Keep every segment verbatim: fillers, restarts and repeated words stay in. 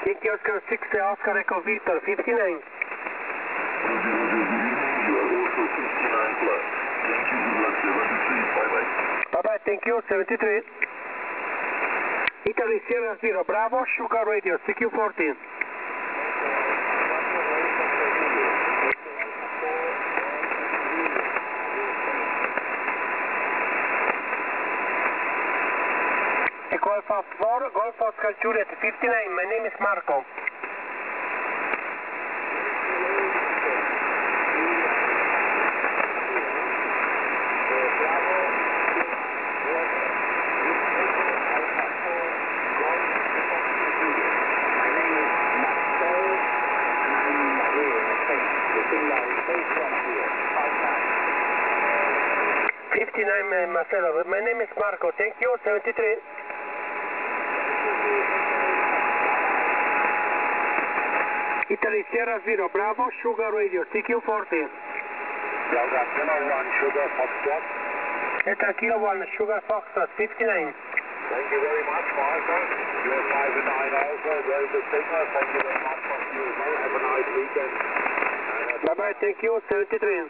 Thank you, Oscar six, Oscar Echo Victor, fifty-nine. Bye-bye, thank you, seventy-three. Italy Sierra zero, Bravo, Sugar Radio, C Q fourteen. Echo Alpha four, Golf Oscar Juliet, fifty-nine, my name is Marco. fifty-nine, Marcelo. My name is Marco. Thank you. seventy-three. Italy Sierra zero, Bravo, Sugar Radio, C Q fourteen. Delta Kilo one, Sugar Foxtrot. Delta Kilo one, Sugar Foxtrot, fifty-nine. Thank you very much, Marco. You're five and nine also. There's the signal. Thank you very much for you as well. Have a nice weekend. Bye-bye. Thank you. seventy-three.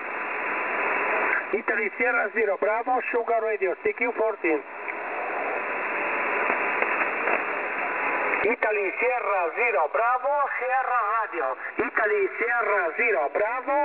Italy Sierra zero, Bravo, Sugar Radio, C Q fourteen. Italy Sierra zero, Bravo, Sierra Radio. Italy Sierra zero, Bravo.